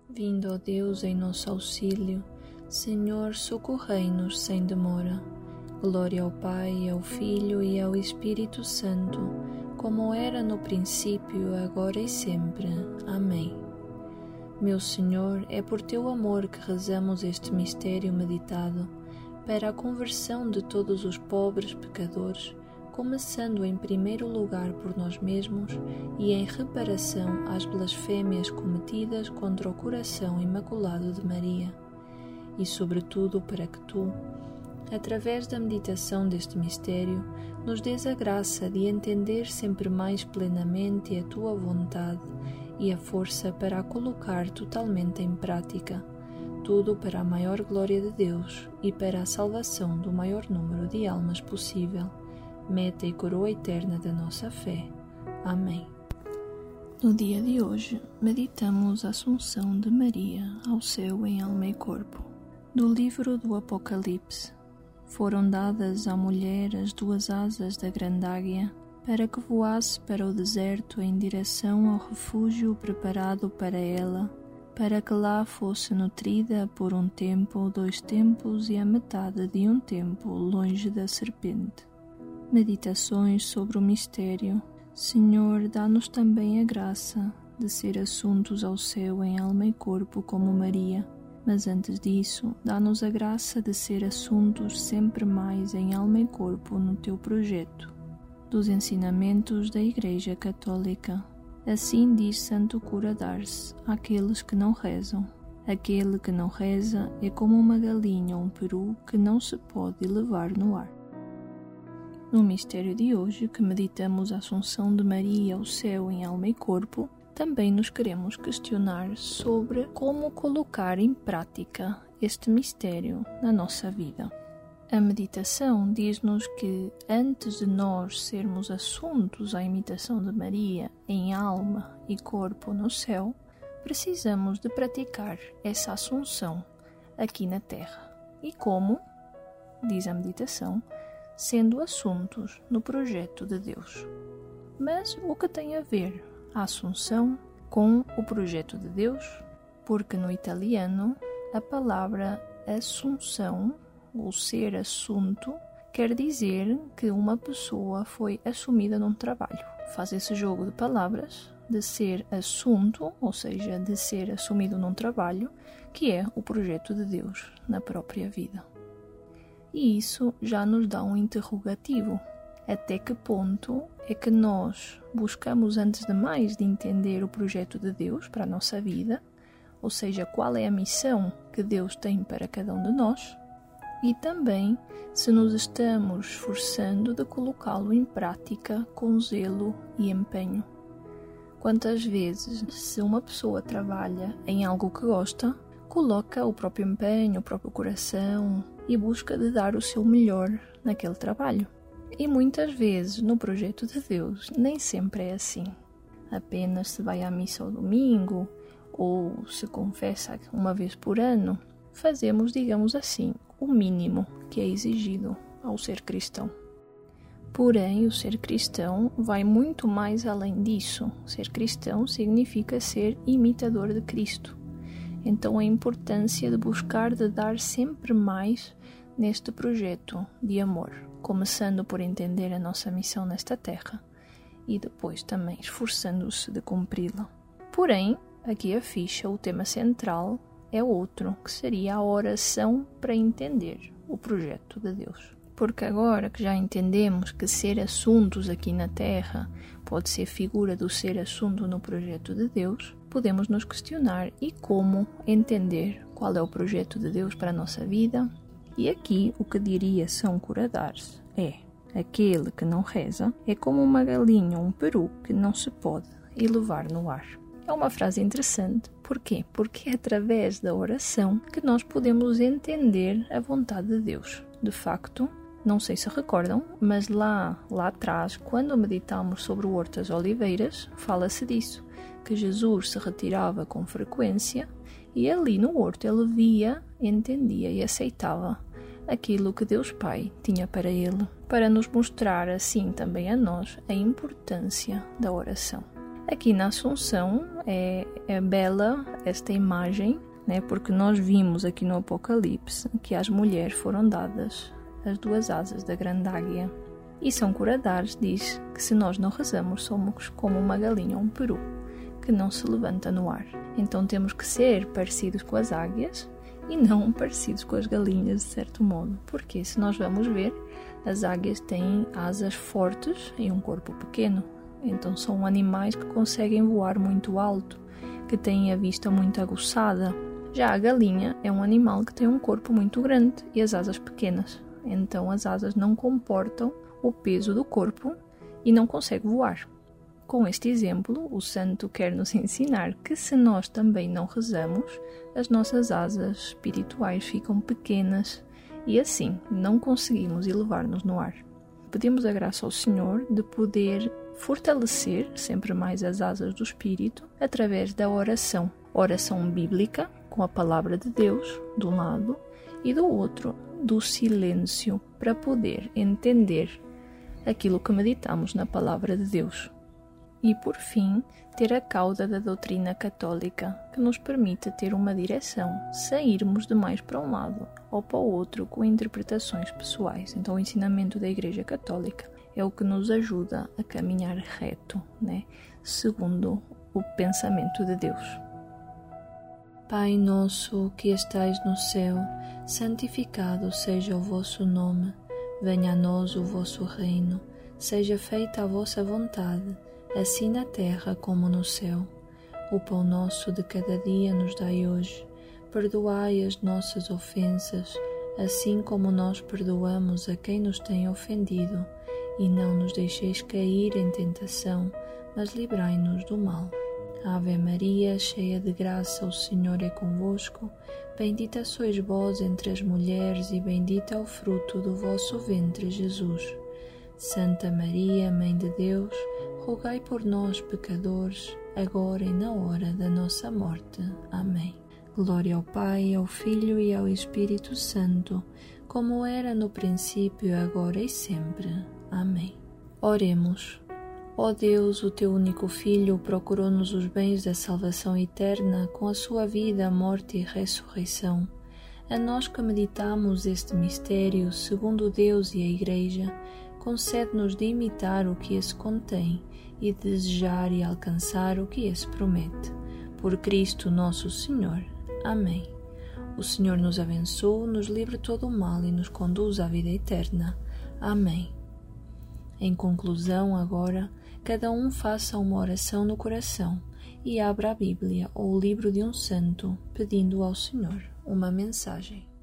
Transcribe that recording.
Vindo, ó Deus, em nosso auxílio, Senhor, socorrei-nos sem demora. Glória ao Pai, ao Filho e ao Espírito Santo, como era no princípio, agora e sempre. Amém. Meu Senhor, é por Teu amor que rezamos este mistério meditado, para a conversão de todos os pobres pecadores, começando em primeiro lugar por nós mesmos e em reparação às blasfêmias cometidas contra o coração imaculado de Maria, e sobretudo para que Tu, através da meditação deste mistério, nos dês a graça de entender sempre mais plenamente a Tua vontade e a força para a colocar totalmente em prática, tudo para a maior glória de Deus e para a salvação do maior número de almas possível, meta e coroa eterna da nossa fé. Amém. No dia de hoje, meditamos a Assunção de Maria ao céu em alma e corpo. Do livro do Apocalipse. Foram dadas à mulher as duas asas da grande águia, para que voasse para o deserto em direção ao refúgio preparado para ela, para que lá fosse nutrida por um tempo, 2 tempos e a metade de um tempo longe da serpente. Meditações sobre o mistério. Senhor, dá-nos também a graça de ser assuntos ao céu em alma e corpo como Maria, mas antes disso, dá-nos a graça de ser assuntos sempre mais em alma e corpo no Teu projeto. Dos ensinamentos da Igreja Católica. Assim diz Santo Cura d'Ars àqueles que não rezam. Aquele que não reza é como uma galinha ou um peru que não se pode levar no ar. No mistério de hoje, que meditamos a Assunção de Maria ao céu em alma e corpo, também nos queremos questionar sobre como colocar em prática este mistério na nossa vida. A meditação diz-nos que, antes de nós sermos assuntos à imitação de Maria em alma e corpo no céu, precisamos de praticar essa assunção aqui na Terra. E como? Diz a meditação, sendo assuntos no projeto de Deus. Mas o que tem a ver a Assunção com o projeto de Deus? Porque no italiano a palavra assunção, ou ser assunto, quer dizer que uma pessoa foi assumida num trabalho. Faz esse jogo de palavras de ser assunto, ou seja, de ser assumido num trabalho, que é o projeto de Deus na própria vida. E isso já nos dá um interrogativo. Até que ponto é que nós buscamos, antes de mais, de entender o projeto de Deus para a nossa vida, ou seja, qual é a missão que Deus tem para cada um de nós, e também se nos estamos esforçando de colocá-lo em prática com zelo e empenho. Quantas vezes, se uma pessoa trabalha em algo que gosta, coloca o próprio empenho, o próprio coração e busca de dar o seu melhor naquele trabalho. E muitas vezes no projeto de Deus nem sempre é assim. Apenas se vai à missa ao domingo ou se confessa uma vez por ano, fazemos, digamos assim, o mínimo que é exigido ao ser cristão. Porém, o ser cristão vai muito mais além disso. Ser cristão significa ser imitador de Cristo. Então, a importância de buscar de dar sempre mais neste projeto de amor, começando por entender a nossa missão nesta terra e depois também esforçando-se de cumpri-la. Porém, aqui a ficha, o tema central é outro, que seria a oração para entender o projeto de Deus. Porque agora que já entendemos que ser assuntos aqui na Terra pode ser figura do ser assunto no projeto de Deus, podemos nos questionar e como entender qual é o projeto de Deus para a nossa vida. E aqui o que diria São Cura d'Ars é: aquele que não reza é como uma galinha ou um peru que não se pode elevar no ar. É uma frase interessante. Por quê? Porque é através da oração que nós podemos entender a vontade de Deus. De facto, não sei se recordam, mas lá atrás, quando meditamos sobre o Horto das Oliveiras, fala-se disso, que Jesus se retirava com frequência e ali no horto ele via, entendia e aceitava aquilo que Deus Pai tinha para ele, para nos mostrar assim também a nós a importância da oração. Aqui na Assunção é bela esta imagem, né? Porque nós vimos aqui no Apocalipse que às mulheres foram dadas as 2 asas da grande águia. E São Curadares diz que se nós não rezamos somos como uma galinha ou um peru que não se levanta no ar. Então temos que ser parecidos com as águias e não parecidos com as galinhas, de certo modo. Porque se nós vamos ver, as águias têm asas fortes e um corpo pequeno. Então são animais que conseguem voar muito alto, que têm a vista muito aguçada. Já a galinha é um animal que tem um corpo muito grande e as asas pequenas. Então as asas não comportam o peso do corpo e não consegue voar. Com este exemplo, o santo quer nos ensinar que se nós também não rezamos, as nossas asas espirituais ficam pequenas e assim não conseguimos elevar-nos no ar. Pedimos a graça ao Senhor de poder fortalecer sempre mais as asas do Espírito através da oração. Oração bíblica, com a palavra de Deus, de um lado, e do outro, do silêncio, para poder entender aquilo que meditamos na palavra de Deus. E, por fim, ter a cauda da doutrina católica, que nos permite ter uma direção, sairmos demais para um lado ou para o outro com interpretações pessoais. Então, o ensinamento da Igreja Católica é o que nos ajuda a caminhar reto, né? Segundo o pensamento de Deus. Pai nosso que estais no céu, santificado seja o vosso nome. Venha a nós o vosso reino. Seja feita a vossa vontade, assim na terra como no céu. O pão nosso de cada dia nos dai hoje. Perdoai as nossas ofensas, assim como nós perdoamos a quem nos tem ofendido. E não nos deixeis cair em tentação, mas livrai-nos do mal. Ave Maria, cheia de graça, o Senhor é convosco. Bendita sois vós entre as mulheres e bendito é o fruto do vosso ventre, Jesus. Santa Maria, Mãe de Deus, rogai por nós, pecadores, agora e na hora da nossa morte. Amém. Glória ao Pai, ao Filho e ao Espírito Santo, como era no princípio, agora e sempre. Amém. Oremos. Ó Deus, o teu único Filho procurou-nos os bens da salvação eterna com a sua vida, morte e ressurreição. A nós que meditamos este mistério, segundo Deus e a Igreja, concede-nos de imitar o que esse contém e desejar e alcançar o que esse promete. Por Cristo nosso Senhor. Amém. O Senhor nos abençoe, nos livre todo o mal e nos conduz à vida eterna. Amém. Em conclusão, agora, cada um faça uma oração no coração e abra a Bíblia ou o livro de um santo, pedindo ao Senhor uma mensagem.